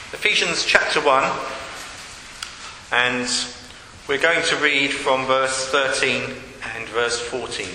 Ephesians chapter 1, and we're going to read from verse 13 and verse 14,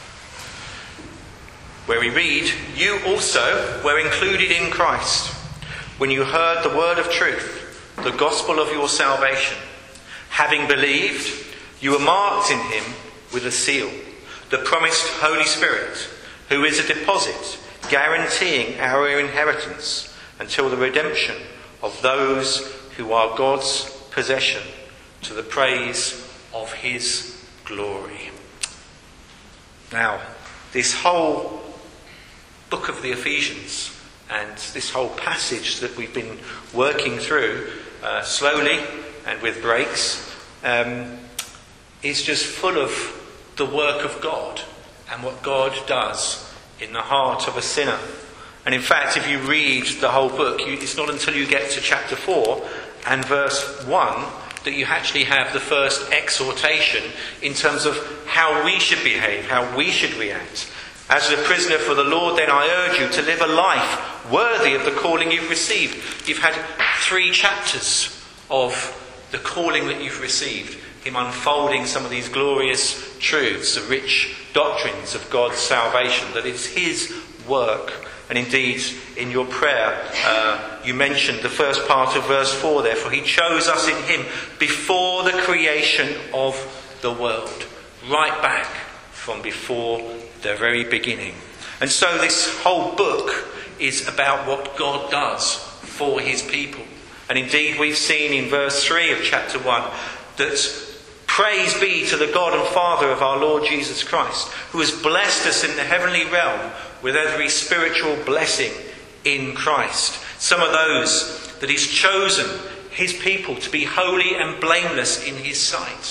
where we read, "You also were included in Christ when you heard the word of truth, the gospel of your salvation. Having believed, you were marked in him with a seal, the promised Holy Spirit, who is a deposit guaranteeing our inheritance until the redemption of those who are God's possession, to the praise of his glory." Now, this whole book of the Ephesians and this whole passage that we've been working through slowly and with breaks is just full of the work of God and what God does in the heart of a sinner. And in fact, if you read the whole book, it's not until you get to chapter 4 and verse 1 that you actually have the first exhortation in terms of how we should behave, how we should react. "As a prisoner for the Lord, then I urge you to live a life worthy of the calling you've received." You've had 3 chapters of the calling that you've received, him unfolding some of these glorious truths, the rich doctrines of God's salvation, that it's his work. And indeed, in your prayer, you mentioned the first part of verse 4 there, "For he chose us in him before the creation of the world," right back from before the very beginning. And so this whole book is about what God does for his people. And indeed, we've seen in verse 3 of chapter 1 that praise be to the God and Father of our Lord Jesus Christ, who has blessed us in the heavenly realm with every spiritual blessing in Christ. Some of those that he's chosen his people to be holy and blameless in his sight.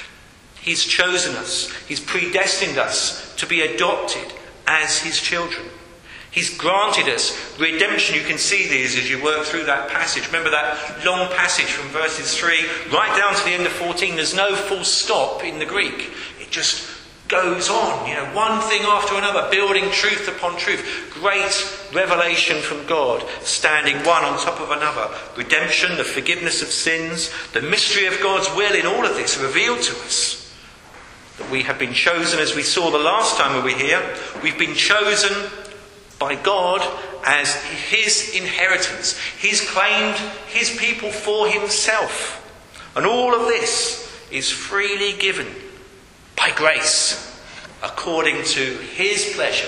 He's chosen us. He's predestined us to be adopted as his children. He's granted us redemption. You can see these as you work through that passage. Remember that long passage from verses 3 right down to the end of 14. There's no full stop in the Greek. It just goes on, one thing after another, building truth upon truth. Great revelation from God, standing one on top of another. Redemption, the forgiveness of sins, the mystery of God's will in all of this revealed to us. That we have been chosen, as we saw the last time we were here, we've been chosen by God as his inheritance. He's claimed his people for himself. And all of this is freely given by grace, according to his pleasure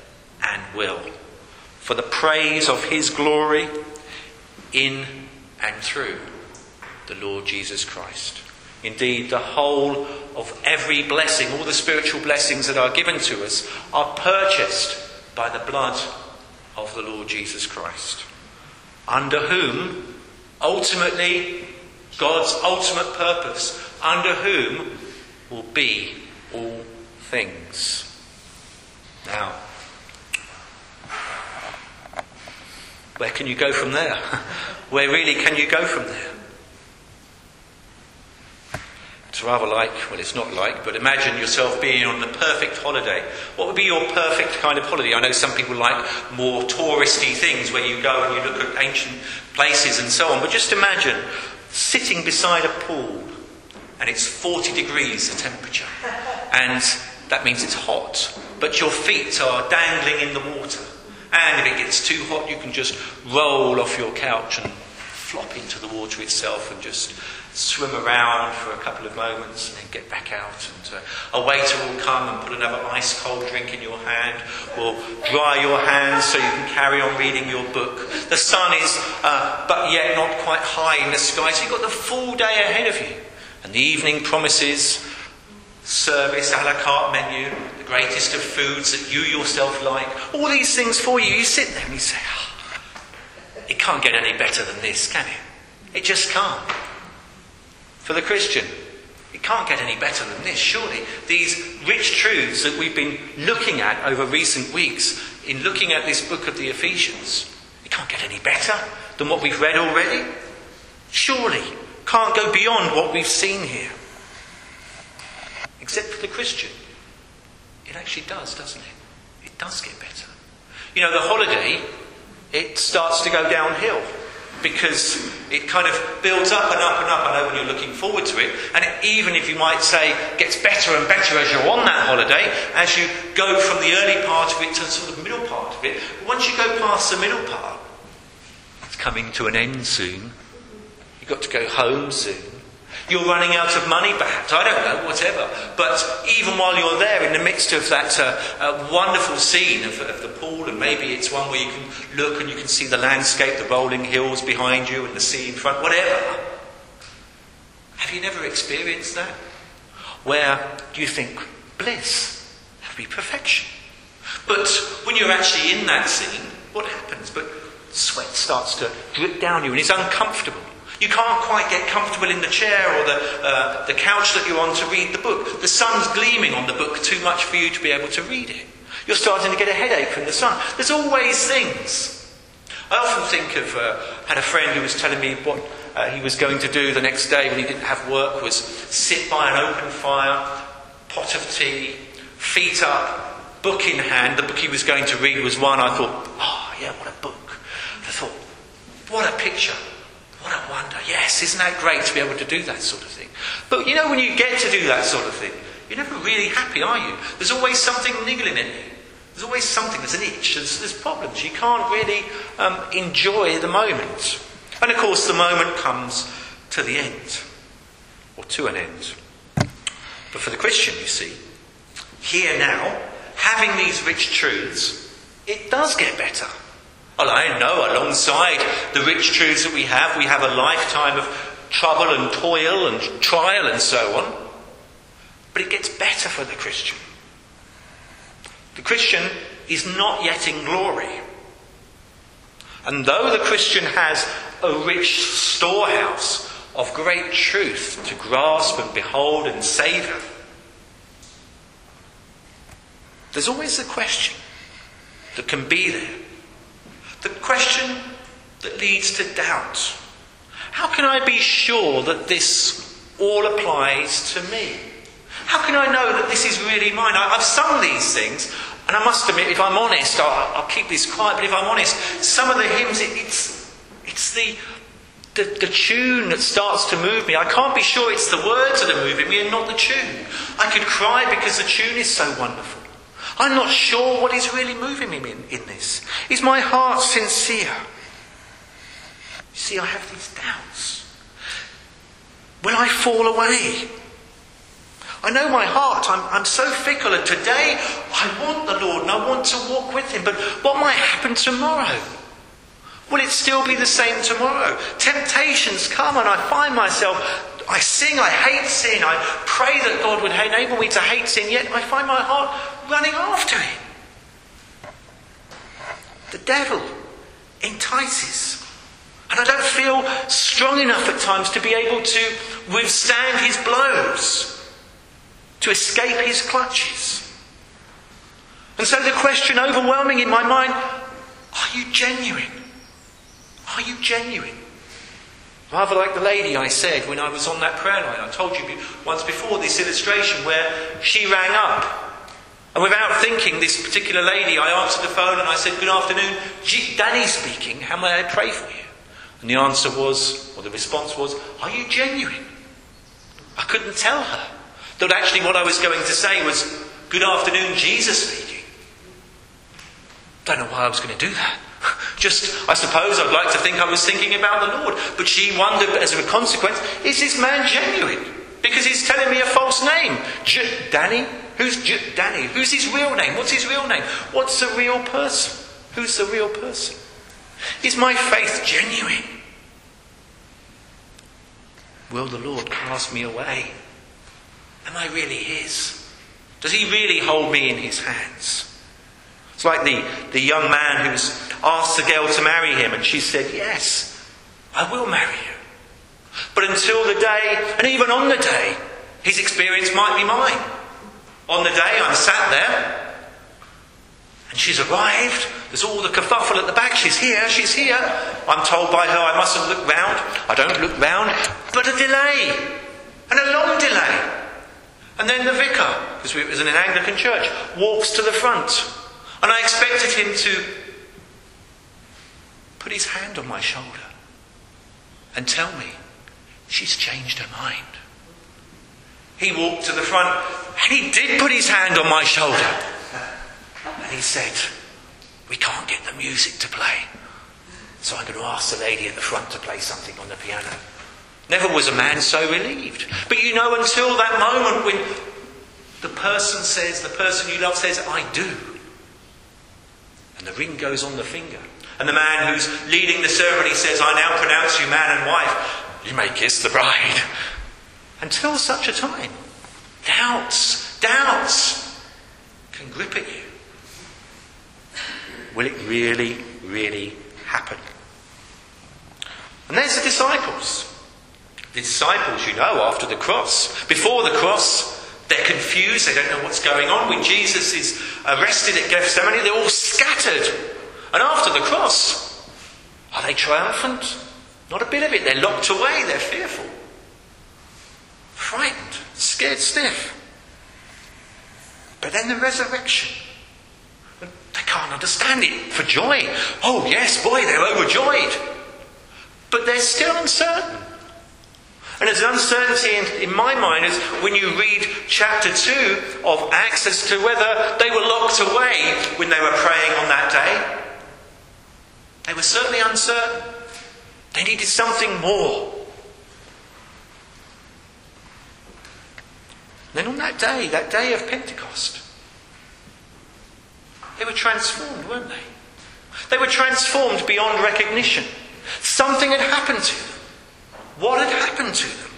and will, for the praise of his glory in and through the Lord Jesus Christ. Indeed, the whole of every blessing, all the spiritual blessings that are given to us, are purchased by the blood of the Lord Jesus Christ, under whom, ultimately, God's ultimate purpose, under whom will be all things. Now, where can you go from there? Where really can you go from there? It's rather like, well, it's not like, but imagine yourself being on the perfect holiday. What would be your perfect kind of holiday? I know some people like more touristy things where you go and you look at ancient places and so on, but just imagine sitting beside a pool and it's 40 degrees the temperature, and that means it's hot, but your feet are dangling in the water, and if it gets too hot you can just roll off your couch and flop into the water itself and just swim around for a couple of moments and then get back out, and a waiter will come and put another ice cold drink in your hand, will dry your hands so you can carry on reading your book. The sun is but yet not quite high in the sky, so you've got the full day ahead of you, and the evening promises service, a la carte menu, the greatest of foods that you yourself like, all these things for you. You sit there and you say, it can't get any better than this, can it? It just can't. For the Christian, it can't get any better than this, surely. These rich truths that we've been looking at over recent weeks in looking at this book of the Ephesians, it can't get any better than what we've read already. Surely, can't go beyond what we've seen here. Except for the Christian, it actually does, doesn't it? It does get better. The holiday, it starts to go downhill. because it kind of builds up and up and up. I know when you're looking forward to it, and even if you might say gets better and better as you're on that holiday, as you go from the early part of it to the sort of middle part of it. But once you go past the middle part, it's coming to an end soon. You've got to go home soon. You're running out of money perhaps, I don't know, whatever. But even while you're there in the midst of that wonderful scene of the pool, and maybe it's one where you can look and you can see the landscape, the rolling hills behind you and the sea in front, whatever. Have you never experienced that? Where you think, bliss, that would be perfection. But when you're actually in that scene, what happens? But sweat starts to drip down you and it's uncomfortable. You can't quite get comfortable in the chair or the couch that you're on to read the book. The sun's gleaming on the book too much for you to be able to read it. You're starting to get a headache from the sun. There's always things. I often think of, had a friend who was telling me what he was going to do the next day when he didn't have work was sit by an open fire, pot of tea, feet up, book in hand. The book he was going to read was one. I thought, oh yeah, what a book. I thought, what a picture. What a wonder. Yes, isn't that great to be able to do that sort of thing? But you know, when you get to do that sort of thing, you're never really happy, are you? There's always something niggling at you. There's always something, there's an itch, there's problems. You can't really enjoy the moment. And of course, the moment comes to the end, or to an end. But for the Christian, you see, here now, having these rich truths, it does get better. Well, I know alongside the rich truths that we have a lifetime of trouble and toil and trial and so on. But it gets better for the Christian. The Christian is not yet in glory. And though the Christian has a rich storehouse of great truth to grasp and behold and savour, there's always the question that can be there. The question that leads to doubt. How can I be sure that this all applies to me? How can I know that this is really mine? I've sung these things, and I must admit, if I'm honest, I'll keep this quiet, but if I'm honest, some of the hymns, it's the tune that starts to move me. I can't be sure it's the words that are moving me and not the tune. I could cry because the tune is so wonderful. I'm not sure what is really moving me in this. Is my heart sincere? You see, I have these doubts. Will I fall away? I know my heart, I'm so fickle, and today I want the Lord and I want to walk with Him, but what might happen tomorrow? Will it still be the same tomorrow? Temptations come and I find myself, I sing, I hate sin, I pray that God would enable me to hate sin, yet I find my heart running after it. The devil entices. And I don't feel strong enough at times to be able to withstand his blows, to escape his clutches. And so the question overwhelming in my mind, are you genuine? Are you genuine? Rather like the lady I said when I was on that prayer line. I told you once before this illustration where she rang up. And without thinking, this particular lady, I answered the phone and I said, "Good afternoon, Danny speaking, how may I pray for you?" And the answer was, or the response was, "Are you genuine?" I couldn't tell her that actually what I was going to say was, "Good afternoon, Jesus speaking." Don't know why I was going to do that. Just, I suppose I'd like to think I was thinking about the Lord. But she wondered, as a consequence, is this man genuine? Because he's telling me a false name. Danny? Who's Danny? Who's his real name? What's his real name? What's the real person? Who's the real person? Is my faith genuine? Will the Lord cast me away? Am I really His? Does He really hold me in His hands? It's like the young man who's asked the girl to marry him, and she said, "Yes, I will marry you." But until the day, and even on the day, his experience might be mine. On the day I'm sat there, and she's arrived, there's all the kerfuffle at the back, she's here. I'm told by her I mustn't look round. I don't look round, but a delay, and a long delay. And then the vicar, because it was in an Anglican church, walks to the front. And I expected him to put his hand on my shoulder and tell me she's changed her mind. He walked to the front and he did put his hand on my shoulder. And he said, we can't get the music to play, so I'm going to ask the lady at the front to play something on the piano. Never was a man so relieved. But until that moment when the person you love says, I do. And the ring goes on the finger. And the man who's leading the ceremony says, I now pronounce you man and wife. You may kiss the bride. Until such a time, doubts can grip at you. Will it really, really happen? And there's the disciples. The disciples, after the cross. Before the cross, they're confused. They don't know what's going on. When Jesus is arrested at Gethsemane, they're all scattered. And after the cross, are they triumphant? Not a bit of it. They're locked away. They're fearful. Frightened. Scared stiff. But then the resurrection. They can't understand it for joy. Oh yes, boy, they're overjoyed. But they're still uncertain. And there's an uncertainty in my mind as when you read chapter 2 of Acts as to whether they were locked away when they were praying on that day. They were certainly uncertain. They needed something more. Then on that day of Pentecost, they were transformed, weren't they? They were transformed beyond recognition. Something had happened to them. What had happened to them?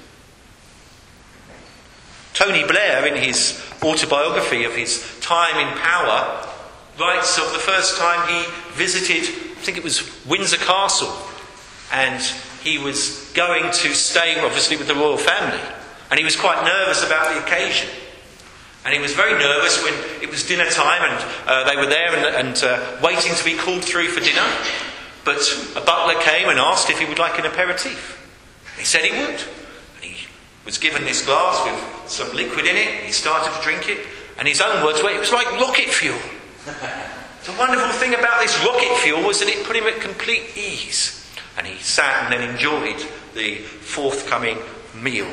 Tony Blair, in his autobiography of his time in power, writes of the first time he visited, I think it was Windsor Castle, and he was going to stay, obviously, with the royal family. And he was quite nervous about the occasion. And he was very nervous when it was dinner time and they were there and waiting to be called through for dinner. But a butler came and asked if he would like an aperitif. He said he would. And he was given this glass with some liquid in it. He started to drink it. And his own words were, it was like rocket fuel. The wonderful thing about this rocket fuel was that it put him at complete ease. And he sat and then enjoyed the forthcoming meal.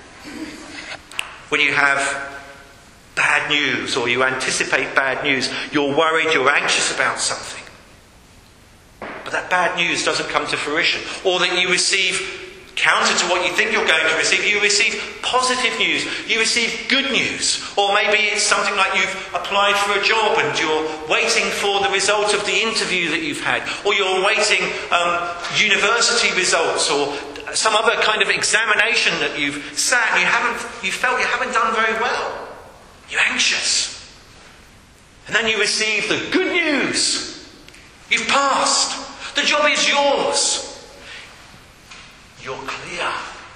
When you have bad news or you anticipate bad news, you're worried, you're anxious about something. But that bad news doesn't come to fruition. Or that you receive, counter to what you think you're going to receive, you receive positive news, you receive good news. Or maybe it's something like you've applied for a job and you're waiting for the result of the interview that you've had. Or you're waiting university results or some other kind of examination that you've sat and you felt you haven't done very well. You're anxious. And then you receive the good news. You've passed. The job is yours. You're clear.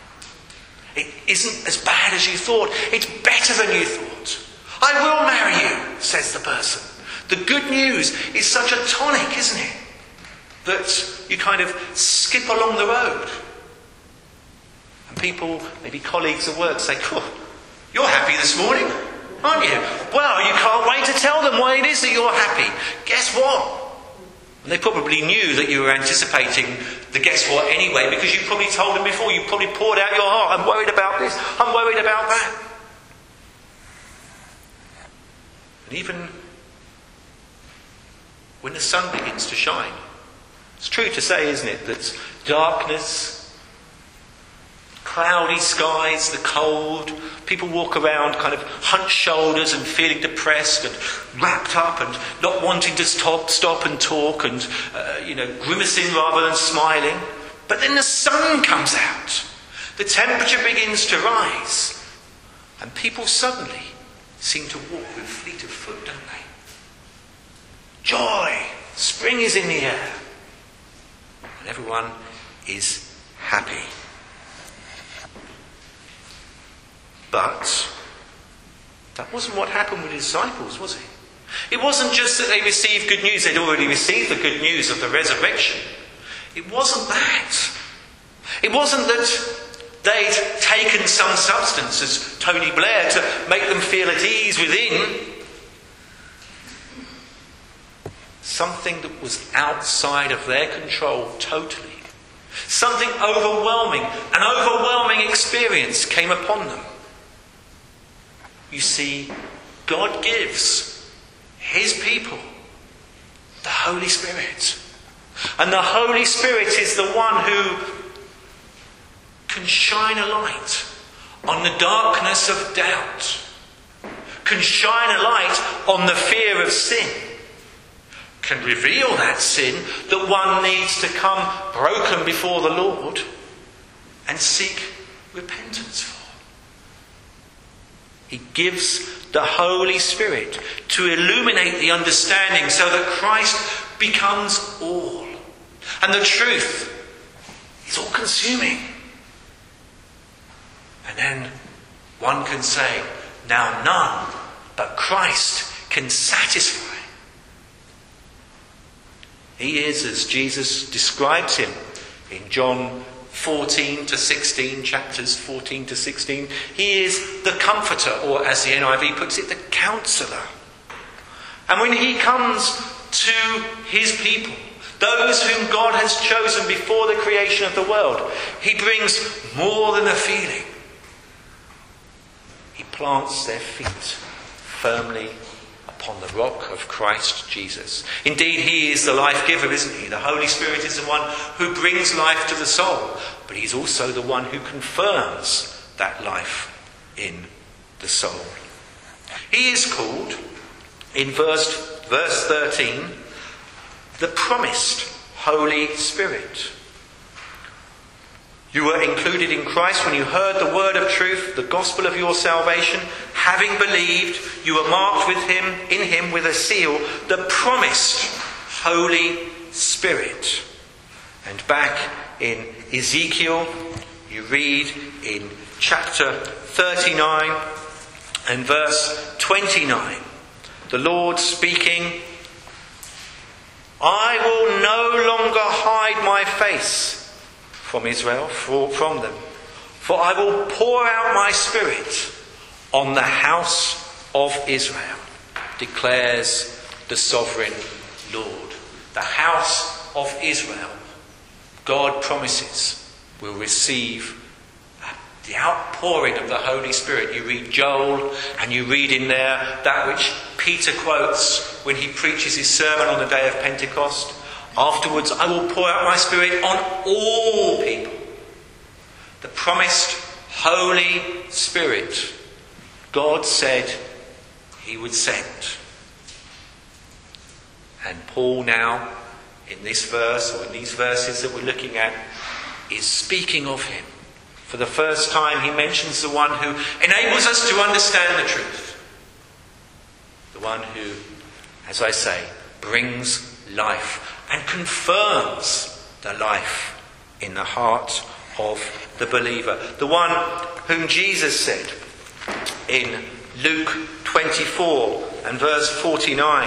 It isn't as bad as you thought. It's better than you thought. I will marry you, says the person. The good news is such a tonic, isn't it? That you kind of skip along the road. And people, maybe colleagues at work, say, oh, you're happy this morning, aren't you? Well, you can't wait to tell them why it is that you're happy. Guess what? And they probably knew that you were anticipating the guess what anyway, because you probably told them before. You probably poured out your heart. I'm worried about this. I'm worried about that. And even when the sun begins to shine, it's true to say, isn't it, that darkness, cloudy skies, the cold, people walk around kind of hunched shoulders and feeling depressed and wrapped up and not wanting to stop and talk and, grimacing rather than smiling. But then the sun comes out. The temperature begins to rise. And people suddenly seem to walk with fleet of foot, don't they? Joy! Spring is in the air. And everyone is happy. But that wasn't what happened with the disciples, was it? It wasn't just that they received good news, they'd already received the good news of the resurrection. It wasn't that. It wasn't that they'd taken some substance, as Tony Blair, to make them feel at ease within. Something that was outside of their control totally. Something overwhelming, an overwhelming experience came upon them. You see, God gives his people the Holy Spirit. And the Holy Spirit is the one who can shine a light on the darkness of doubt, can shine a light on the fear of sin, can reveal that sin that one needs to come broken before the Lord and seek repentance for. He gives the Holy Spirit to illuminate the understanding so that Christ becomes all. And the truth is all consuming. And then one can say, now none but Christ can satisfy. He is, as Jesus describes him in John 14 to 16, chapters 14 to 16. He is the comforter, or as the NIV puts it, the counsellor. And when he comes to his people, those whom God has chosen before the creation of the world, he brings more than a feeling. He plants their feet firmly upon the rock of Christ Jesus. Indeed, he is the life giver, isn't he? The Holy Spirit is the one who brings life to the soul, but he's also the one who confirms that life in the soul. He is called, in verse 13, the promised Holy Spirit. You were included in Christ when you heard the word of truth, the gospel of your salvation. Having believed, you were marked with him, in him with a seal, the promised Holy Spirit. And back in Ezekiel, you read in chapter 39 and verse 29, the Lord speaking, I will no longer hide my face from Israel, from them. For I will pour out my spirit on the house of Israel, declares the sovereign Lord. The house of Israel, God promises, will receive the outpouring of the Holy Spirit. You read Joel and you read in there that which Peter quotes when he preaches his sermon on the day of Pentecost. Afterwards, I will pour out my spirit on all people. The promised Holy Spirit, God said he would send. And Paul now, in this verse, or in these verses that we're looking at, is speaking of him. For the first time, he mentions the one who enables us to understand the truth. The one who, as I say, brings life and confirms the life in the heart of the believer. The one whom Jesus said in Luke 24 and verse 49,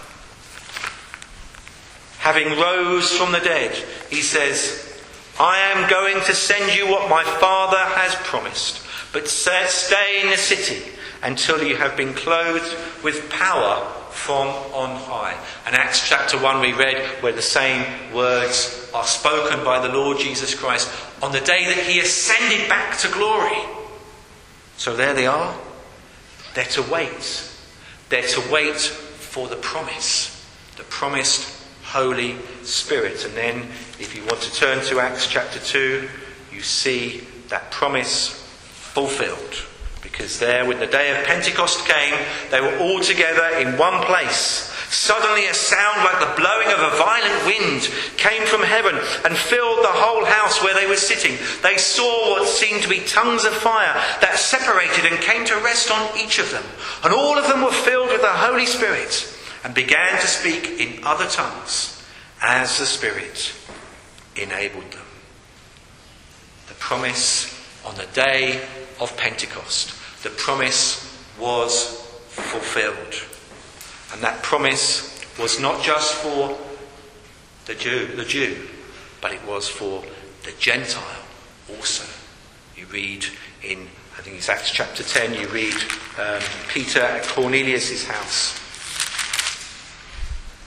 having rose from the dead, he says, I am going to send you what my Father has promised, but stay in the city until you have been clothed with power from on high. And Acts chapter 1 we read where the same words are spoken by the Lord Jesus Christ on the day that he ascended back to glory. So there they are. They're to wait. They're to wait for the promise. The promised Holy Spirit. And then if you want to turn to Acts chapter 2, you see that promise fulfilled. Because there, when the day of Pentecost came, they were all together in one place. Suddenly a sound like the blowing of a violent wind came from heaven and filled the whole house where they were sitting. They saw what seemed to be tongues of fire that separated and came to rest on each of them. And all of them were filled with the Holy Spirit and began to speak in other tongues as the Spirit enabled them. The promise on the day of Pentecost. The promise was fulfilled. And that promise was not just for the Jew, but it was for the Gentile also. You read in, I think it's Acts chapter 10, you read Peter at Cornelius' house.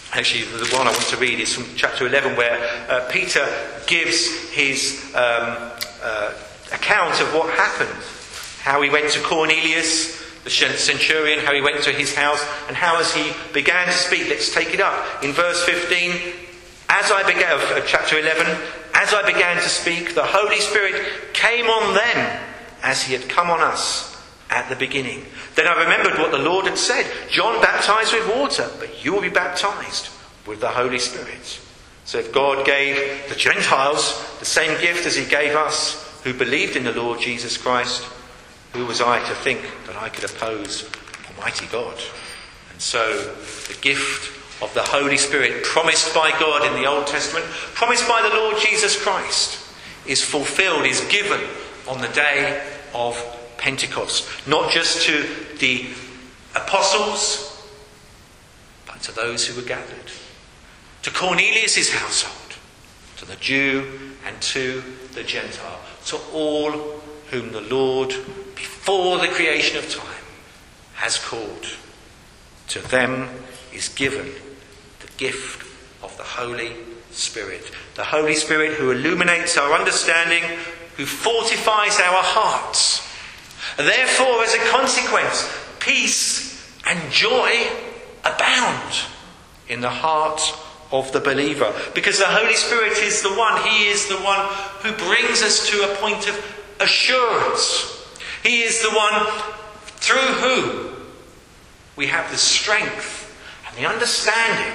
Actually, the one I want to read is from chapter 11, where Peter gives his account of what happened. How he went to Cornelius, the centurion, how he went to his house, and how as he began to speak. Let's take it up. In verse 15, chapter 11, as I began to speak, the Holy Spirit came on them as he had come on us at the beginning. Then I remembered what the Lord had said. John baptized with water, but you will be baptized with the Holy Spirit. So if God gave the Gentiles the same gift as he gave us, who believed in the Lord Jesus Christ, who was I to think that I could oppose Almighty God? And so the gift of the Holy Spirit, promised by God in the Old Testament, promised by the Lord Jesus Christ, is fulfilled, is given on the day of Pentecost. Not just to the apostles, but to those who were gathered. To Cornelius' household, to the Jew and to the Gentile. To all whom the Lord, before the creation of time, has called. To them is given the gift of the Holy Spirit. The Holy Spirit who illuminates our understanding, who fortifies our hearts. Therefore, as a consequence, peace and joy abound in the heart of the believer. Because the Holy Spirit is the one, he is the one who brings us to a point of assurance. He is the one through whom we have the strength and the understanding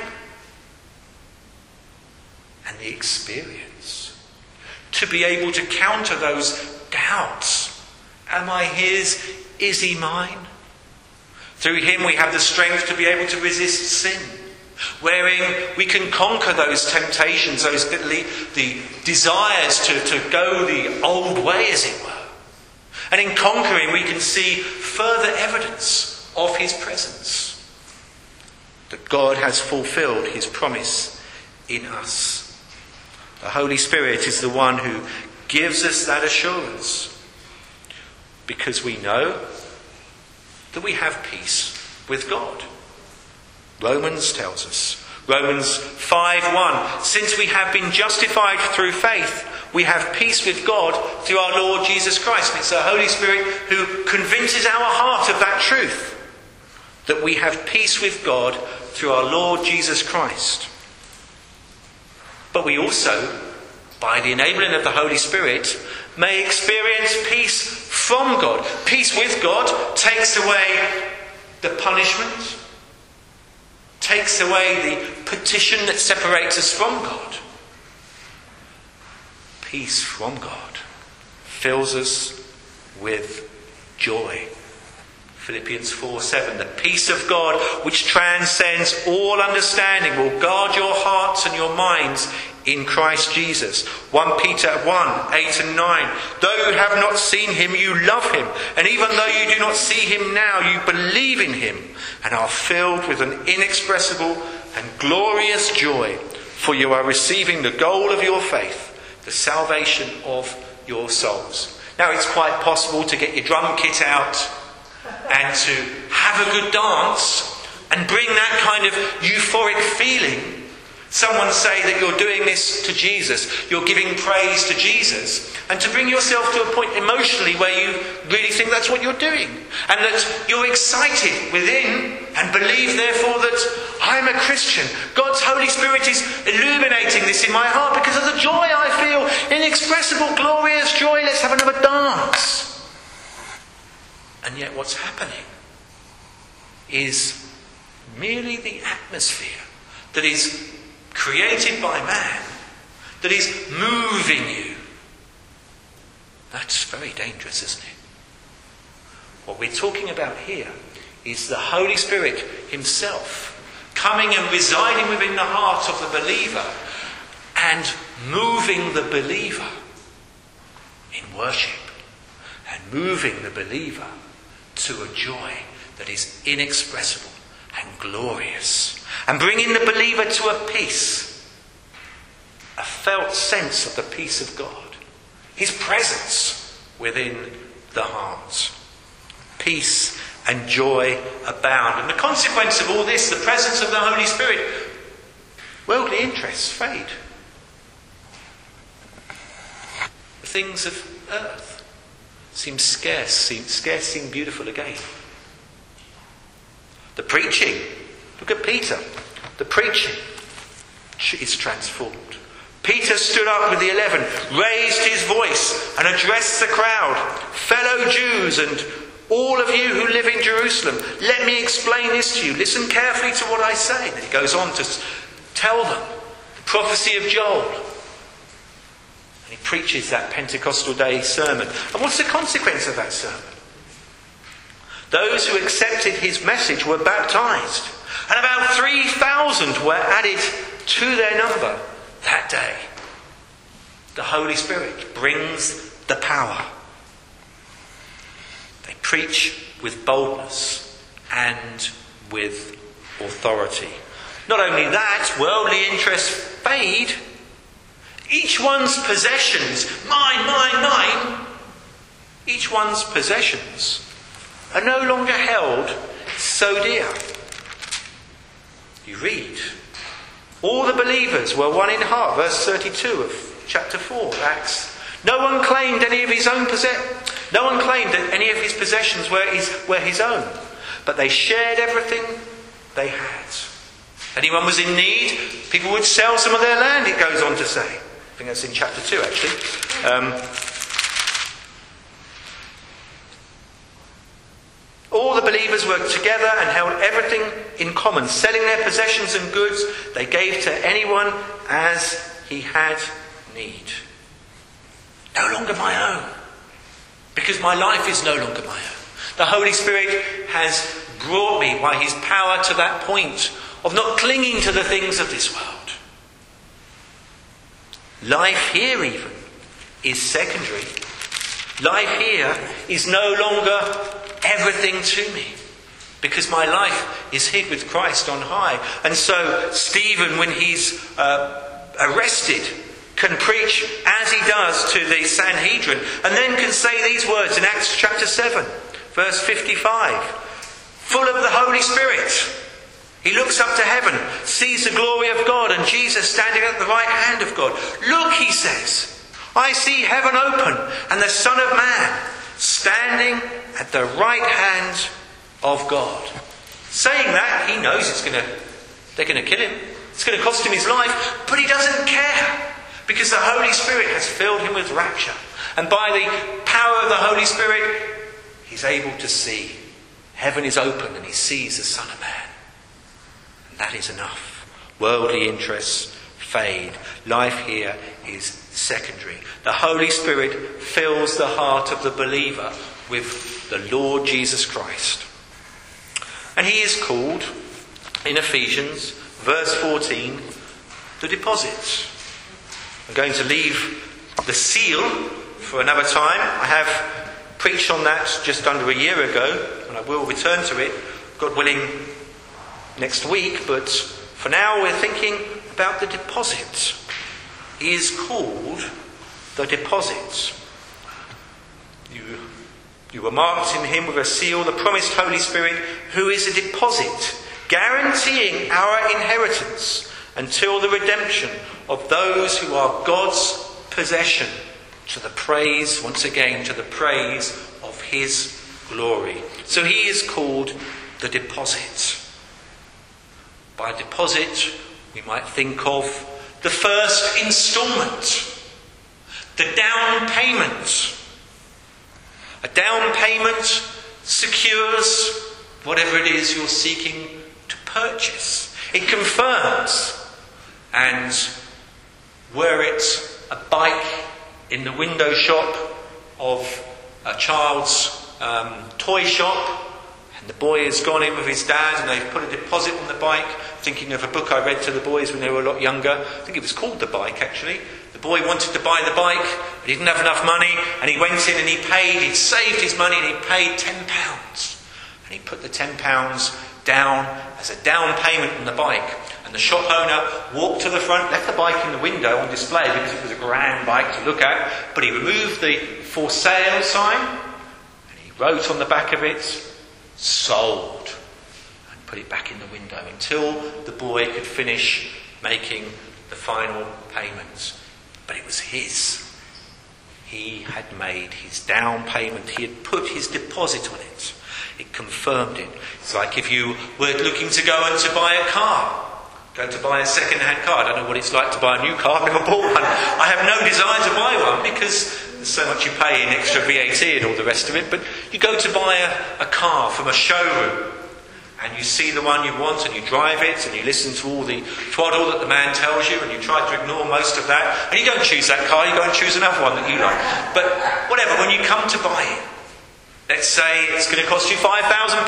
and the experience to be able to counter those doubts. Am I his? Is he mine? Through him we have the strength to be able to resist sin, wherein we can conquer those temptations, the desires to go the old way, as it were. And in conquering we can see further evidence of his presence, that God has fulfilled his promise in us. The Holy Spirit is the one who gives us that assurance, because we know that we have peace with God. Romans tells us, Romans 5:1, since we have been justified through faith, we have peace with God through our Lord Jesus Christ. And it's the Holy Spirit who convinces our heart of that truth, that we have peace with God through our Lord Jesus Christ. But we also, by the enabling of the Holy Spirit, may experience peace from God. Peace with God takes away the punishment, takes away the petition that separates us from God. Peace from God fills us with joy. Philippians 4:7, the peace of God which transcends all understanding will guard your hearts and your minds in Christ Jesus. 1 Peter 1:8 and 9, though you have not seen him, you love him. And even though you do not see him now, you believe in him and are filled with an inexpressible and glorious joy, for you are receiving the goal of your faith, the salvation of your souls. Now it's quite possible to get your drum kit out and to have a good dance and bring that kind of euphoric feeling. Someone say that you're doing this to Jesus, you're giving praise to Jesus, and to bring yourself to a point emotionally where you really think that's what you're doing, and that you're excited within and believe therefore that I'm a Christian. God's Holy Spirit is illuminating this in my heart because of the joy I feel, inexpressible, glorious joy. Let's have another dance. And yet what's happening is merely the atmosphere that is created by man, that is moving you. That's very dangerous, isn't it? What we're talking about here is the Holy Spirit himself coming and residing within the heart of the believer and moving the believer in worship and moving the believer to a joy that is inexpressible and glorious, and bringing the believer to a peace, a felt sense of the peace of God, his presence within the heart. Peace and joy abound. And the consequence of all this, the presence of the Holy Spirit, Worldly interests fade. The things of earth seem seem beautiful again. The preaching, look at Peter. The preaching is transformed. Peter stood up with the 11, raised his voice and addressed the crowd. Fellow Jews and all of you who live in Jerusalem, let me explain this to you. Listen carefully to what I say. And he goes on to tell them the prophecy of Joel. And he preaches that Pentecostal Day sermon. And what's the consequence of that sermon? Those who accepted his message were baptized. And about 3,000 were added to their number that day. The Holy Spirit brings the power. They preach with boldness and with authority. Not only that, worldly interests fade. Each one's possessions, mine, each one's possessions are no longer held so dear. You read, all the believers were one in heart, verse 32 of chapter 4 of Acts. No one claimed any of his own No one claimed that any of his possessions were his own, but they shared everything they had. Anyone was in need, people would sell some of their land, it goes on to say. I think that's in chapter 2 actually. All the believers worked together and held everything in common, selling their possessions and goods they gave to anyone as he had need. No longer my own, because my life is no longer my own. The Holy Spirit has brought me by his power to that point of not clinging to the things of this world. Life here even is secondary. Life here is no longer everything to me, because my life is hid with Christ on high. And so Stephen, when he's arrested, can preach as he does to the Sanhedrin, and then can say these words in Acts chapter 7, verse 55. Full of the Holy Spirit, he looks up to heaven, sees the glory of God and Jesus standing at the right hand of God. Look, he says, I see heaven open and the Son of Man standing at the right hand of God. Saying that, he knows they're going to kill him. It's going to cost him his life, but he doesn't care, because the Holy Spirit has filled him with rapture. And by the power of the Holy Spirit, he's able to see. Heaven is open and he sees the Son of Man. And that is enough. Worldly interests fade. Life here is secondary. The Holy Spirit fills the heart of the believer with the Lord Jesus Christ. And he is called, in Ephesians, verse 14, the deposit. I'm going to leave the seal for another time. I have preached on that just under a year ago, and I will return to it, God willing, next week. But for now, we're thinking about the deposit. He is called the deposit. You were marked in him with a seal, the promised Holy Spirit, who is a deposit, guaranteeing our inheritance until the redemption of those who are God's possession, to the praise, once again, to the praise of his glory. So he is called the deposit. By deposit, we might think of the first instalment, the down payment. A down payment secures whatever it is you're seeking to purchase. It confirms. And were it a bike in the window shop of a child's toy shop, and the boy has gone in with his dad and they've put a deposit on the bike, thinking of a book I read to the boys when they were a lot younger. I think it was called The Bike, actually. The boy wanted to buy the bike, but he didn't have enough money, and he went in and he'd saved his money and he paid £10. And he put the £10 down as a down payment on the bike. And the shop owner walked to the front, left the bike in the window on display because it was a grand bike to look at, but he removed the for sale sign and he wrote on the back of it, sold, and put it back in the window until the boy could finish making the final payment. But it was his. He had made his down payment. He had put his deposit on it. It confirmed it. It's like if you were looking to go and to buy a car. Go to buy a second-hand car. I don't know what it's like to buy a new car. I've never bought one. I have no desire to buy one because there's so much you pay in extra VAT and all the rest of it. But you go to buy a car from a showroom and you see the one you want and you drive it and you listen to all the twaddle that the man tells you and you try to ignore most of that. And you don't choose that car, you go and choose another one that you like. But whatever, when you come to buy it, let's say it's going to cost you £5,000.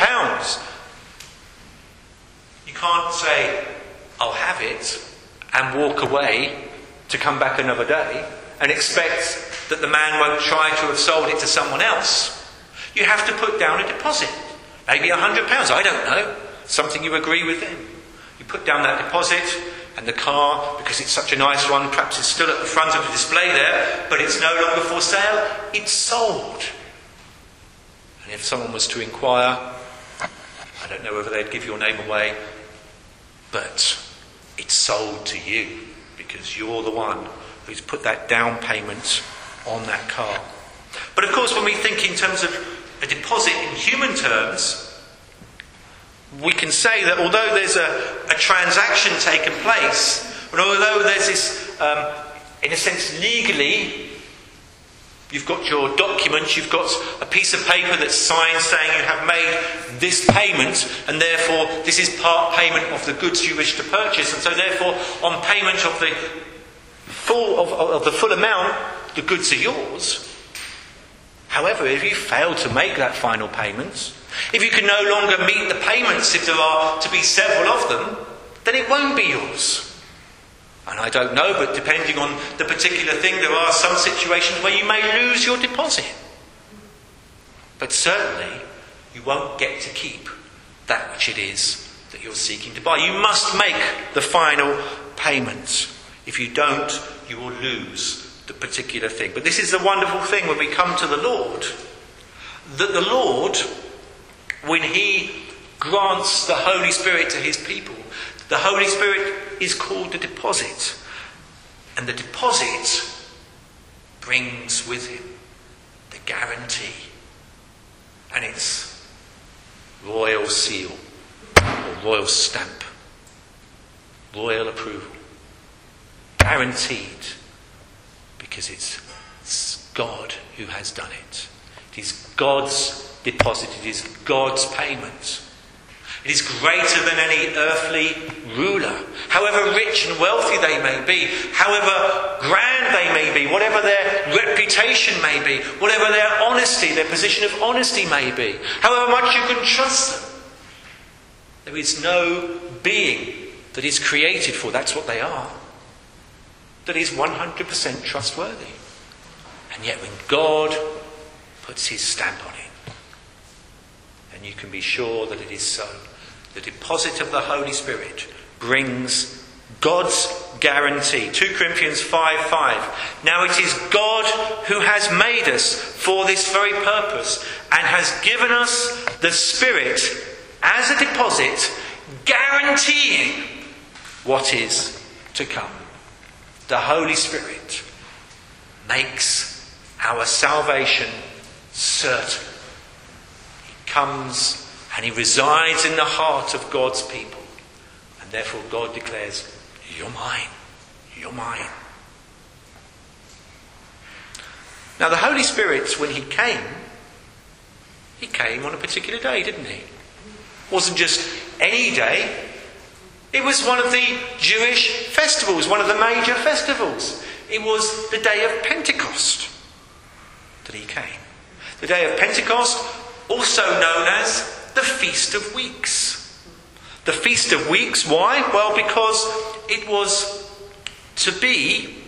You can't say, I'll have it, and walk away to come back another day and expect that the man won't try to have sold it to someone else. You have to put down a deposit. Maybe £100, I don't know. Something you agree with them. You put down that deposit and the car, because it's such a nice one, perhaps it's still at the front of the display there, but it's no longer for sale, it's sold. And if someone was to inquire, I don't know whether they'd give your name away, but it's sold to you because you're the one who's put that down payment on that car. But of course, when we think in terms of a deposit in human terms, we can say that although there's a transaction taking place, and although there's this, in a sense, legally, you've got your document, you've got a piece of paper that's signed saying you have made this payment and therefore this is part payment of the goods you wish to purchase, and so therefore on payment of the full amount, the goods are yours. However, if you fail to make that final payment, if you can no longer meet the payments, if there are to be several of them, then it won't be yours. And I don't know, but depending on the particular thing, there are some situations where you may lose your deposit. But certainly, you won't get to keep that which it is that you're seeking to buy. You must make the final payment. If you don't, you will lose the particular thing. But this is the wonderful thing when we come to the Lord, that the Lord, when He grants the Holy Spirit to His people, the Holy Spirit is called the deposit. And the deposit brings with Him the guarantee. And it's royal seal, or royal stamp, royal approval. Guaranteed. Because it's God who has done it. It is God's deposit. It is God's payment. It is greater than any earthly ruler. However rich and wealthy they may be, however grand they may be, whatever their reputation may be, whatever their honesty, their position of honesty may be, however much you can trust them, there is no being that is created for, that's what they are, that is 100% trustworthy. And yet when God puts His stamp on it, then you can be sure that it is so. The deposit of the Holy Spirit brings God's guarantee. 2 Corinthians 5:5. Now it is God who has made us for this very purpose and has given us the Spirit as a deposit, guaranteeing what is to come. The Holy Spirit makes our salvation certain. He comes and He resides in the heart of God's people. And therefore God declares, you're mine. You're mine. Now the Holy Spirit, when He came on a particular day, didn't He? It wasn't just any day. It was one of the Jewish festivals, one of the major festivals. It was the day of Pentecost that He came. The day of Pentecost, also known as the Feast of Weeks. The Feast of Weeks, why? Well, because it was to be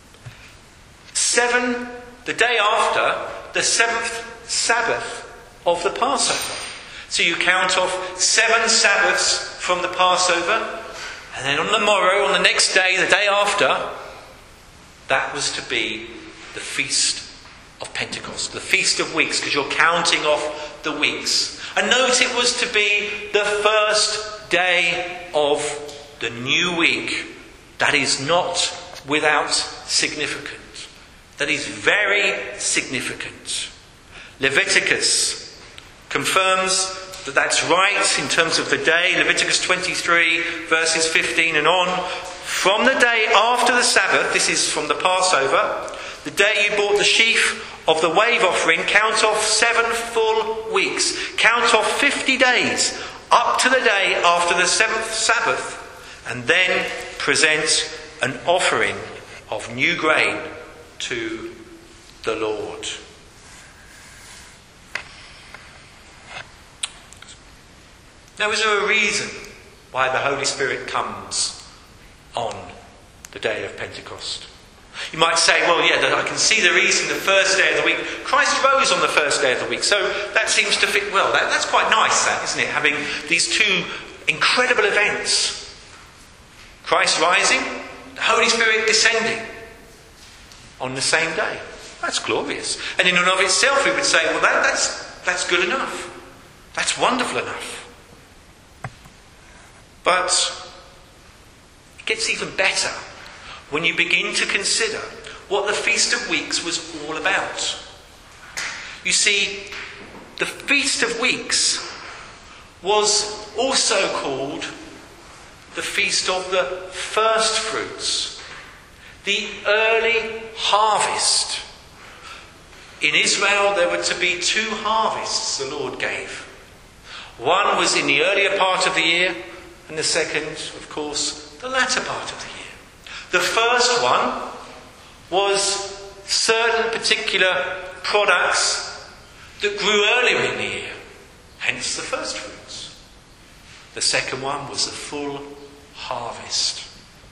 the day after the 7th Sabbath of the Passover. So you count off 7 Sabbaths from the Passover, and then on the morrow, on the next day, the day after, that was to be the Feast of Pentecost, the Feast of Weeks, because you're counting off the weeks. And note it was to be the first day of the new week that is not without significance. That is very significant. Leviticus confirms that that's right in terms of the day. Leviticus 23 verses 15 and on. From the day after the Sabbath, this is from the Passover, the day you bought the sheaf of the wave offering, count off 7 full weeks. Count off 50 days up to the day after the 7th Sabbath, and then present an offering of new grain to the Lord. Now, is there a reason why the Holy Spirit comes on the day of Pentecost? You might say, well, yeah, I can see the reason, the first day of the week. Christ rose on the first day of the week, so that seems to fit well. That's quite nice, that, isn't it? Having these two incredible events. Christ rising, the Holy Spirit descending on the same day. That's glorious. And in and of itself, we would say, well, that's good enough. That's wonderful enough. But it gets even better when you begin to consider what the Feast of Weeks was all about. You see, the Feast of Weeks was also called the Feast of the First Fruits, the early harvest. In Israel, there were to be 2 harvests the Lord gave. One was in the earlier part of the year, and the second, of course, the latter part of the year. The first one was certain particular products that grew earlier in the year, hence the first fruits. The second one was the full harvest.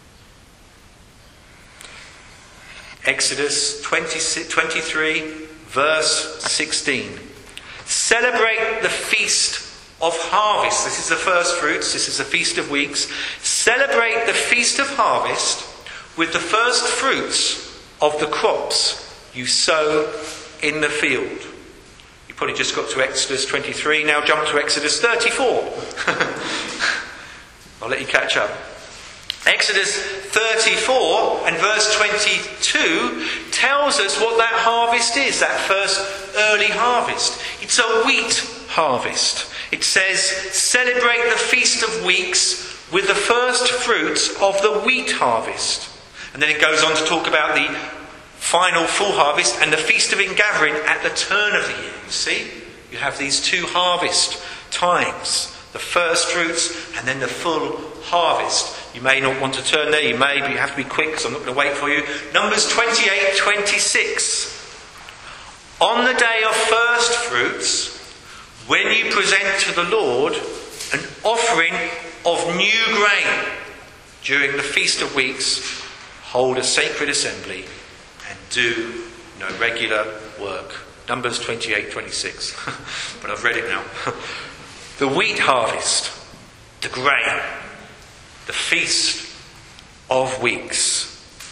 Exodus 23, verse 16. Celebrate the feast of harvest. This is the first fruits. This is the Feast of Weeks. Celebrate the Feast of Harvest with the first fruits of the crops you sow in the field. You probably just got to Exodus 23. Now jump to Exodus 34. I'll let you catch up. Exodus 34 and verse 22 tells us what that harvest is, that first early harvest. It's a wheat harvest. It says, celebrate the Feast of Weeks with the first fruits of the wheat harvest. And then it goes on to talk about the final full harvest and the Feast of Ingathering at the turn of the year. You see, you have these 2 harvest times, the first fruits and then the full harvest. You may not want to turn there, you may, but you have to be quick because I'm not going to wait for you. Numbers 28:26. On the day of first fruits, when you present to the Lord an offering of new grain during the Feast of Weeks, hold a sacred assembly and do no regular work. Numbers 28:26. But I've read it now. The wheat harvest, the grain, the Feast of Weeks.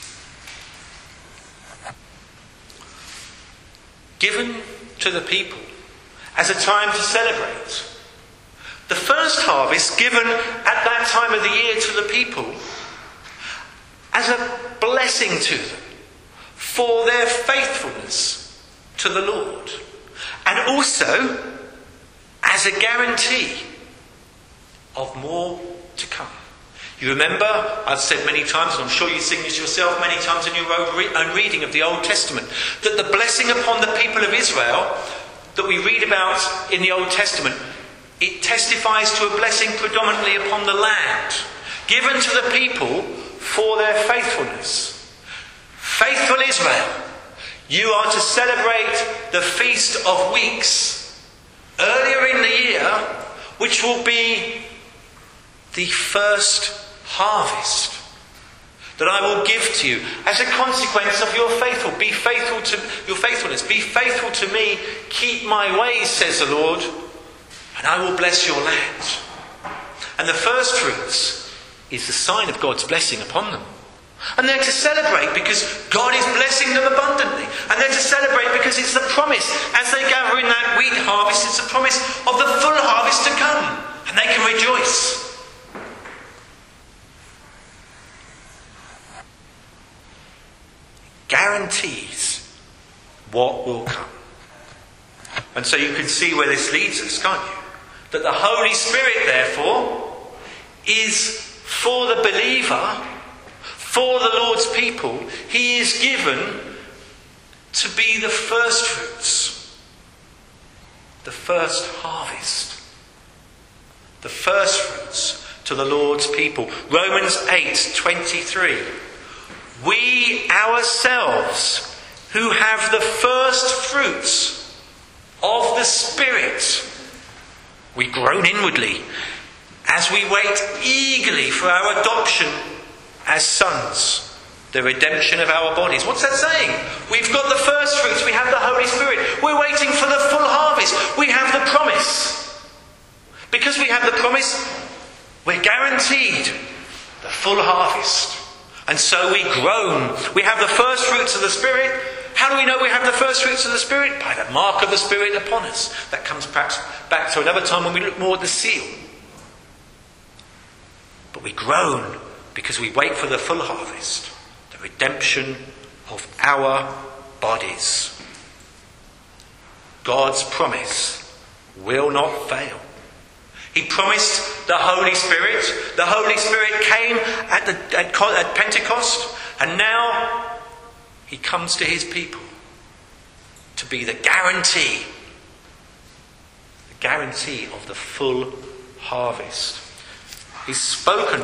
Given to the people as a time to celebrate. The first harvest given at that time of the year to the people as a blessing to them for their faithfulness to the Lord, and also as a guarantee of more to come. You remember, I've said many times, and I'm sure you sing this yourself many times in your own reading of the Old Testament, that the blessing upon the people of Israel that we read about in the Old Testament, it testifies to a blessing predominantly upon the land, given to the people for their faithfulness. Faithful Israel, you are to celebrate the Feast of Weeks earlier in the year, which will be the first harvest that I will give to you as a consequence of your faithful. Be faithful to your faithfulness. Be faithful to me. Keep my ways, says the Lord, and I will bless your land. And the first fruits is the sign of God's blessing upon them. And they're to celebrate because God is blessing them abundantly. And they're to celebrate because it's the promise. As they gather in that wheat harvest, it's the promise of the full harvest to come. And they can rejoice. what will come. And so you can see where this leads us, can't you? That the Holy Spirit, therefore, is for the believer, for the Lord's people. He is given to be the first fruits, the first harvest, the first fruits to the Lord's people. Romans 8:23. We ourselves who have the first fruits of the Spirit, we groan inwardly as we wait eagerly for our adoption as sons, the redemption of our bodies. What's that saying? We've got the first fruits, we have the Holy Spirit. We're waiting for the full harvest. We have the promise. Because we have the promise, we're guaranteed the full harvest. And so we groan. We have the first fruits of the Spirit. How do we know we have the first fruits of the Spirit? By the mark of the Spirit upon us. That comes perhaps back to another time when we look more at the seal. But we groan because we wait for the full harvest, the redemption of our bodies. God's promise will not fail. He promised the Holy Spirit. The Holy Spirit came at Pentecost, and now he comes to his people to be the guarantee of the full harvest. It's spoken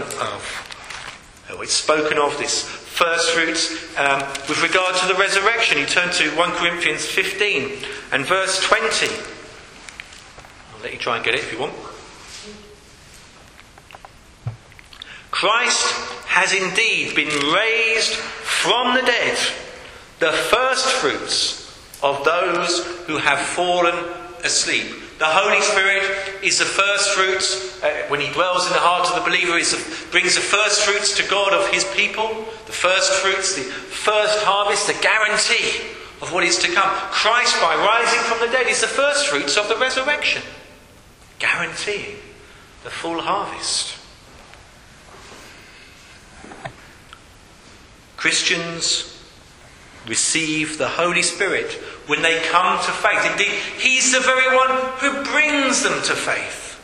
of this first fruits with regard to the resurrection. You turn to 1 Corinthians 15 and verse 20. I'll let you try and get it if you want. Christ has indeed been raised from the dead, the first fruits of those who have fallen asleep. The Holy Spirit is the first fruits. When he dwells in the heart of the believer, brings the first fruits to God of his people. The first fruits, the first harvest, the guarantee of what is to come. Christ, by rising from the dead, is the first fruits of the resurrection, guaranteeing the full harvest. Christians receive the Holy Spirit when they come to faith. Indeed, he's the very one who brings them to faith.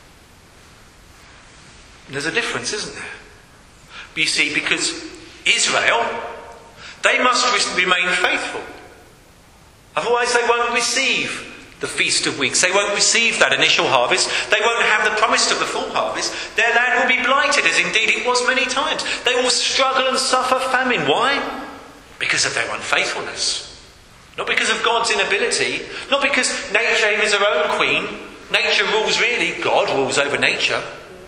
And there's a difference, isn't there? But you see, because Israel, they must remain faithful. Otherwise they won't receive the Feast of Weeks. They won't receive that initial harvest. They won't have the promise of the full harvest. Their land will be blighted, as indeed it was many times. They will struggle and suffer famine. Why? Because of their unfaithfulness. Not because of God's inability. Not because nature is her own queen. Nature rules really. God rules over nature.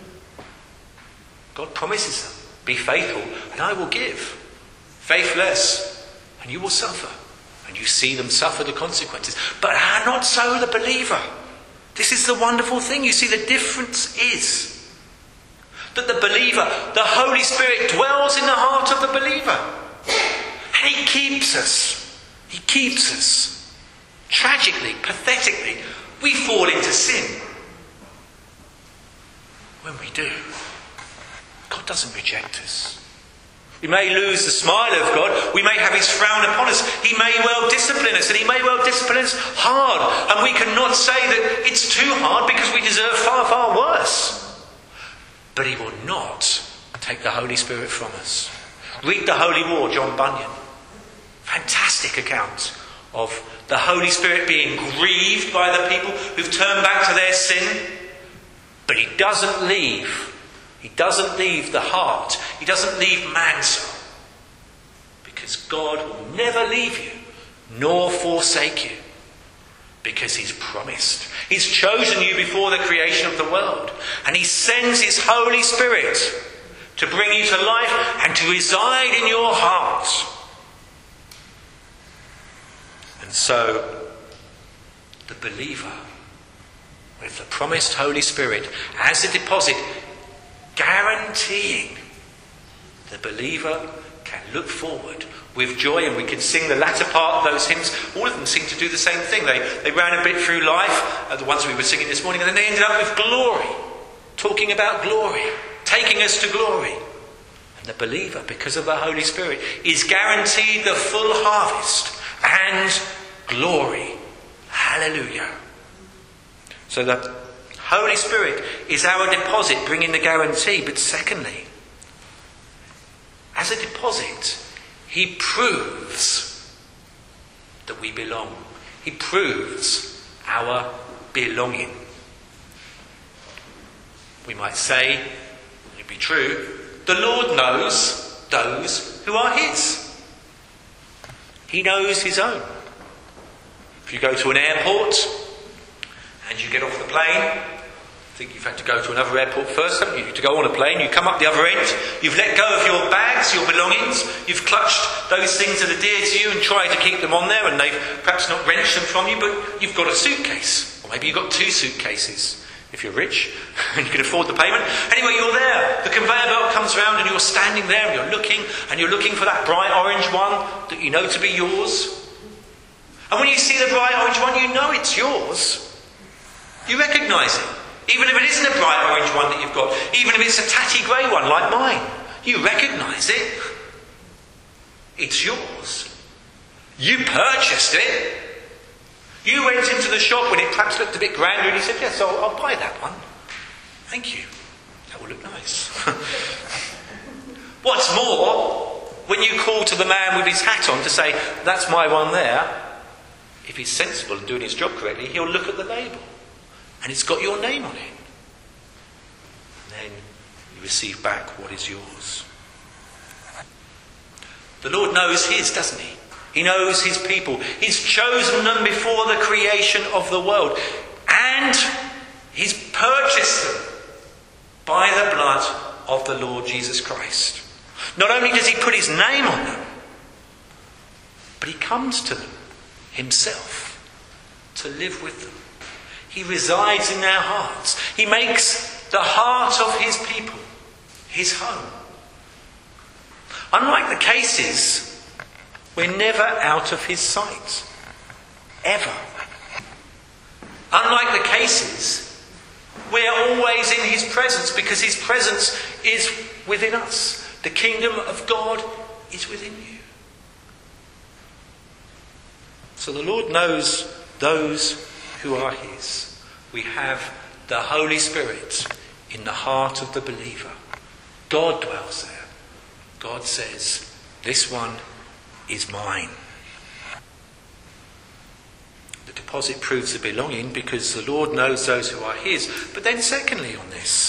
God promises them, be faithful and I will give. Faithless and you will suffer. And you see them suffer the consequences. But not so the believer. This is the wonderful thing. You see, the difference is that the believer, the Holy Spirit dwells in the heart of the believer. And he keeps us. He keeps us. Tragically, pathetically, we fall into sin. When we do, God doesn't reject us. We may lose the smile of God. We may have his frown upon us. He may well discipline us, and he may well discipline us hard. And we cannot say that it's too hard because we deserve far, far worse. But he will not take the Holy Spirit from us. Read The Holy War, John Bunyan. Fantastic account of the Holy Spirit being grieved by the people who've turned back to their sin. But he doesn't leave. He doesn't leave the heart. He doesn't leave man's soul. Because God will never leave you, nor forsake you. Because he's promised. He's chosen you before the creation of the world. And he sends his Holy Spirit to bring you to life and to reside in your heart. And so, the believer, with the promised Holy Spirit as a deposit, guaranteeing the believer can look forward with joy, and we can sing the latter part of those hymns. All of them seem to do the same thing. They ran a bit through life, the ones we were singing this morning, and then they ended up with glory, talking about glory, taking us to glory. And the believer, because of the Holy Spirit, is guaranteed the full harvest and glory. Hallelujah. So the Holy Spirit is our deposit, bringing the guarantee. But secondly, as a deposit, he proves that we belong. He proves our belonging. We might say, it'd be true, the Lord knows those who are his. He knows his own. If you go to an airport and you get off the plane, I think you've had to go to another airport first, haven't you? To go on a plane, you come up the other end, you've let go of your bags, your belongings, you've clutched those things that are dear to you and tried to keep them on there, and they've perhaps not wrenched them from you, but you've got a suitcase. Or maybe you've got 2 suitcases. If you're rich and you can afford the payment. Anyway, you're there. The conveyor belt comes around and you're standing there and you're looking for that bright orange one that you know to be yours. And when you see the bright orange one, you know it's yours. You recognise it. Even if it isn't a bright orange one that you've got, even if it's a tatty grey one like mine, you recognise it. It's yours. You purchased it. You went into the shop when it perhaps looked a bit grander and you said, yes, I'll buy that one. Thank you. That will look nice. What's more, when you call to the man with his hat on to say, that's my one there, if he's sensible and doing his job correctly, he'll look at the label and it's got your name on it. And then you receive back what is yours. The Lord knows his, doesn't he? He knows his people. He's chosen them before the creation of the world. And he's purchased them by the blood of the Lord Jesus Christ. Not only does he put his name on them, but he comes to them himself to live with them. He resides in their hearts. He makes the heart of his people his home. Unlike the cases, we're never out of his sight. Ever. Unlike the cases, we're always in his presence because his presence is within us. The kingdom of God is within you. So the Lord knows those who are his. We have the Holy Spirit in the heart of the believer. God dwells there. God says, this one is mine. The deposit proves the belonging because the Lord knows those who are his. But then secondly on this,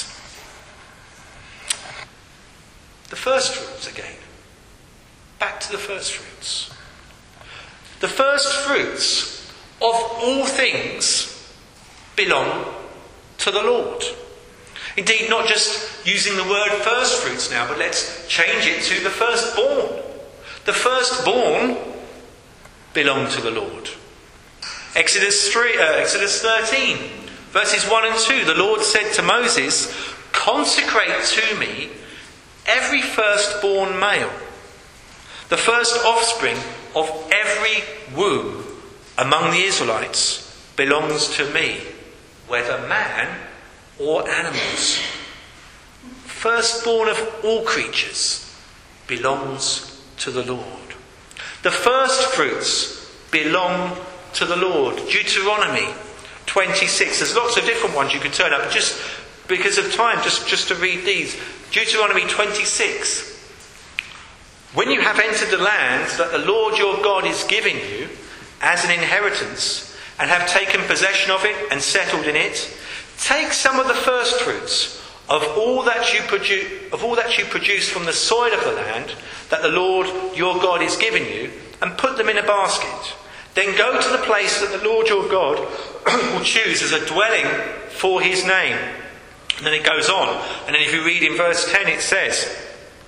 the first fruits again. Back to the first fruits. The first fruits of all things belong to the Lord. Indeed, not just using the word first fruits now, but let's change it to the firstborn. The firstborn belong to the Lord. Exodus 13, verses 1 and 2. The Lord said to Moses, consecrate to me every firstborn male, the first offspring of every womb among the Israelites belongs to me, whether man or animals. Firstborn of all creatures belongs to the Lord. The first fruits belong to the Lord. Deuteronomy 26. There's lots of different ones you could turn up. Just because of time, just to read these. Deuteronomy 26. When you have entered the land that the Lord your God is giving you as an inheritance, and have taken possession of it and settled in it, take some of the first fruits of all that you produce from the soil of the land that the Lord your God is giving you, and put them in a basket. Then go to the place that the Lord your God will choose as a dwelling for his name. And then it goes on. And then if you read in verse 10 it says,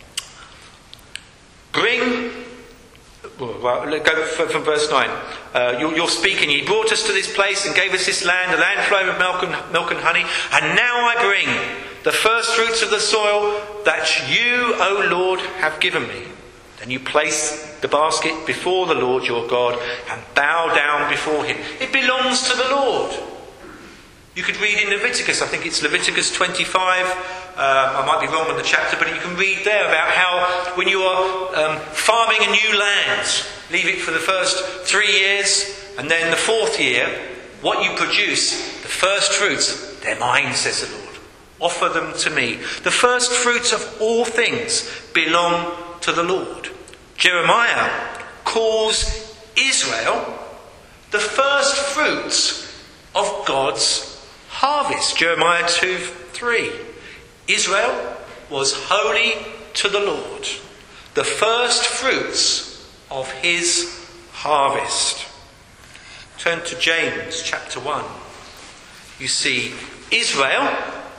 go from verse 9. You're speaking, he brought us to this place and gave us this land, a land flowing with milk and honey. And now I bring the first fruits of the soil that you, O Lord, have given me. Then you place the basket before the Lord your God and bow down before him. It belongs to the Lord. You could read in Leviticus, I think it's Leviticus 25, I might be wrong on the chapter, but you can read there about how when you are farming a new land, leave it for the first 3 years, And then the 4th year, what you produce, the first fruits, they're mine, says the Lord. Offer them to me. The first fruits of all things belong to the Lord. Jeremiah calls Israel the first fruits of God's harvest. Jeremiah 2:3. Israel was holy to the Lord, the first fruits of his harvest. Turn to James chapter 1. You see, Israel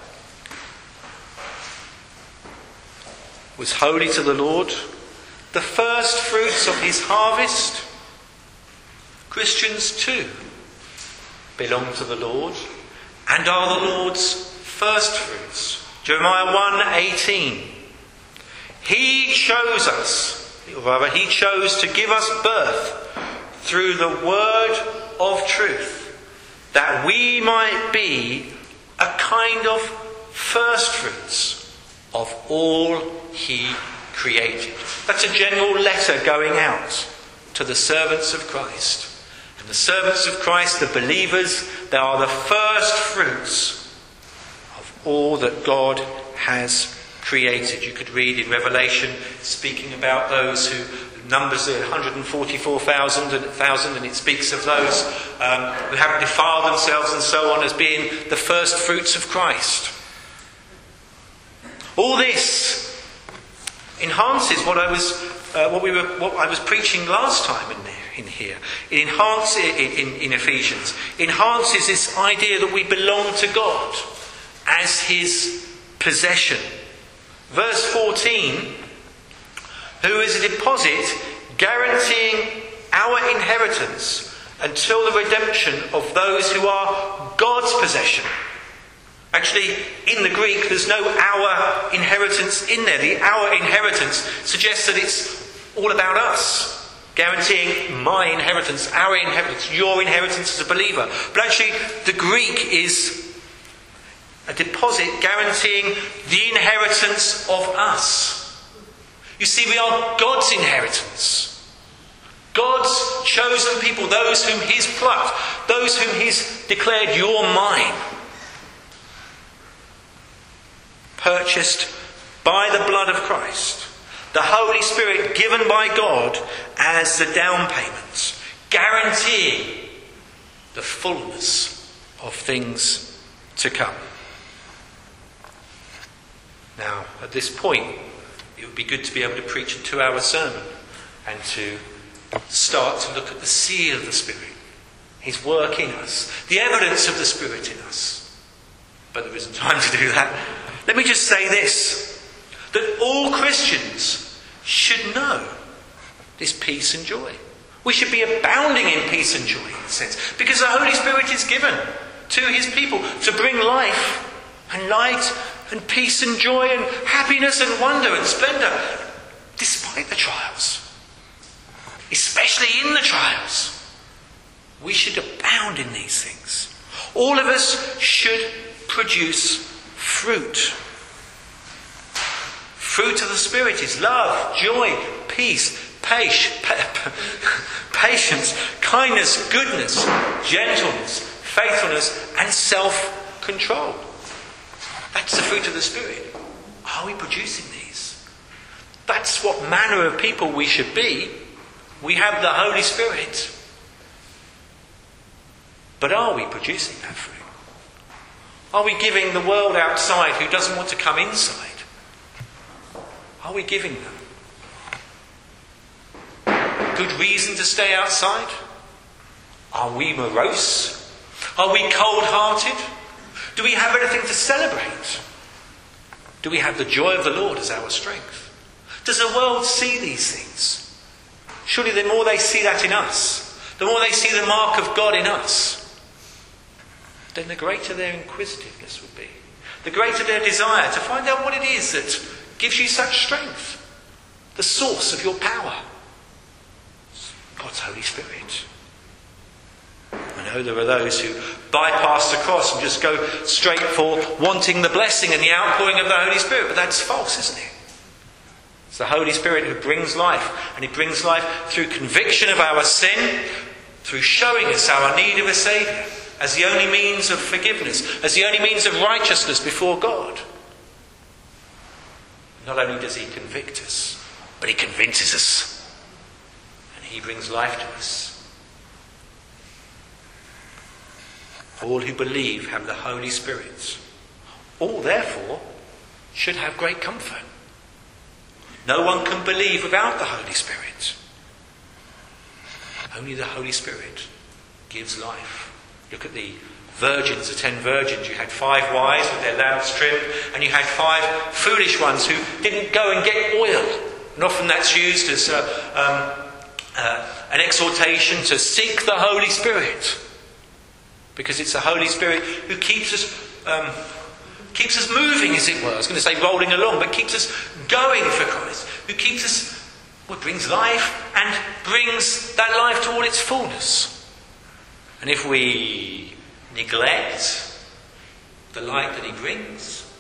was holy to the Lord, the first fruits of his harvest. Christians too belong to the Lord and are the Lord's first fruits. Jeremiah 1:18. He chose us, or rather he chose to give us birth through the word of truth, that we might be a kind of first fruits of all he created. That's a general letter going out to the servants of Christ. And the servants of Christ, the believers, they are the first fruits of all that God has created. You could read in Revelation, speaking about those who numbers 144,000 and it speaks of those who haven't defiled themselves and so on as being the first fruits of Christ. All this enhances what I was preaching last time in here. It enhances in Ephesians. Enhances this idea that we belong to God as his possession. Verse 14, who is a deposit guaranteeing our inheritance until the redemption of those who are God's possession. Actually, in the Greek, there's no our inheritance in there. The our inheritance suggests that it's all about us, guaranteeing my inheritance, our inheritance, your inheritance as a believer. But actually, the Greek is a deposit guaranteeing the inheritance of us. You see, we are God's inheritance. God's chosen people, those whom he's plucked, those whom he's declared, you're mine. Purchased by the blood of Christ. The Holy Spirit given by God as the down payment, guaranteeing the fullness of things to come. Now, at this point, it would be good to be able to preach a 2-hour sermon and to start to look at the seal of the Spirit, his work in us, the evidence of the Spirit in us. But there isn't time to do that. Let me just say this, that all Christians should know this peace and joy. We should be abounding in peace and joy, in a sense, because the Holy Spirit is given to his people to bring life and light and peace and joy and happiness and wonder and splendour, despite the trials. Especially in the trials. We should abound in these things. All of us should produce fruit. Fruit of the Spirit is love, joy, peace, patience, kindness, goodness, gentleness, faithfulness, and self-control. That's the fruit of the Spirit. Are we producing these? That's what manner of people we should be. We have the Holy Spirit. But are we producing that fruit? Are we giving the world outside who doesn't want to come inside? Are we giving them good reason to stay outside? Are we morose? Are we cold-hearted? Do we have anything to celebrate? Do we have the joy of the Lord as our strength? Does the world see these things? Surely the more they see that in us, the more they see the mark of God in us, then the greater their inquisitiveness will be. The greater their desire to find out what it is that gives you such strength. The source of your power. God's Holy Spirit. I know there are those who bypass the cross and just go straight for wanting the blessing and the outpouring of the Holy Spirit. But that's false, isn't it? It's the Holy Spirit who brings life. And he brings life through conviction of our sin, through showing us our need of a Saviour as the only means of forgiveness, as the only means of righteousness before God. Not only does he convict us, but he convinces us. And he brings life to us. All who believe have the Holy Spirit. All, therefore, should have great comfort. No one can believe without the Holy Spirit. Only the Holy Spirit gives life. Look at the virgins, the 10 virgins. You had 5 wise with their lamps trimmed, and you had 5 foolish ones who didn't go and get oil. And often that's used as an exhortation to seek the Holy Spirit, because it's the Holy Spirit who keeps us moving, as it were. I was going to say rolling along, but keeps us going for Christ, who keeps us, brings life and brings that life to all its fullness. And if we neglect the light that he brings,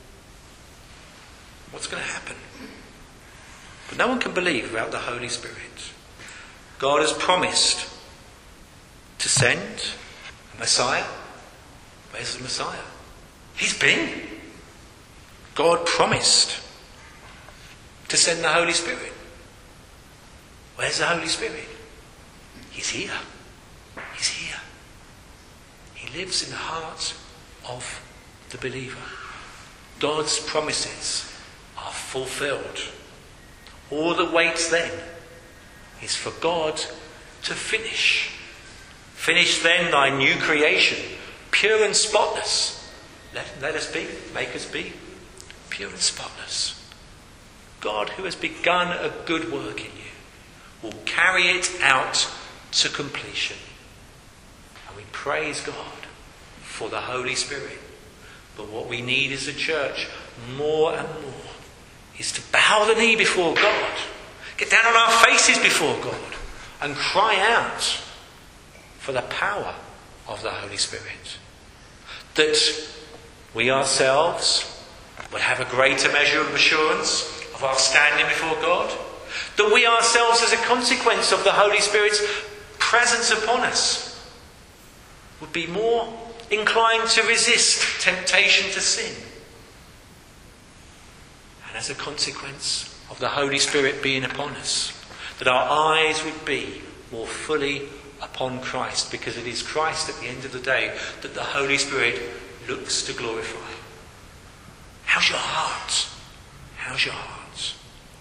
what's going to happen? But no one can believe without the Holy Spirit. God has promised to send a Messiah. Where's the Messiah? He's been. God promised to send the Holy Spirit. Where's the Holy Spirit? He's here. He's here. He lives in the heart of the believer. God's promises are fulfilled. All that waits then is for God to finish. Finish then thy new creation, pure and spotless. Let us be, make us be, pure and spotless. God, who has begun a good work in you, will carry it out to completion. And we praise God for the Holy Spirit. But what we need as a church more and more is to bow the knee before God, get down on our faces before God, and cry out for the power of the Holy Spirit. That we ourselves will have a greater measure of assurance of our standing before God. That we ourselves, as a consequence of the Holy Spirit's presence upon us, would be more inclined to resist temptation to sin. And as a consequence of the Holy Spirit being upon us, that our eyes would be more fully upon Christ, because it is Christ at the end of the day that the Holy Spirit looks to glorify. How's your heart? How's your heart?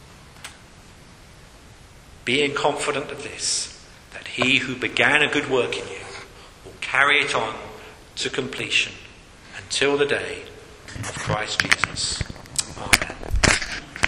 Being confident of this, that he who began a good work in you will carry it on to completion until the day of Christ Jesus.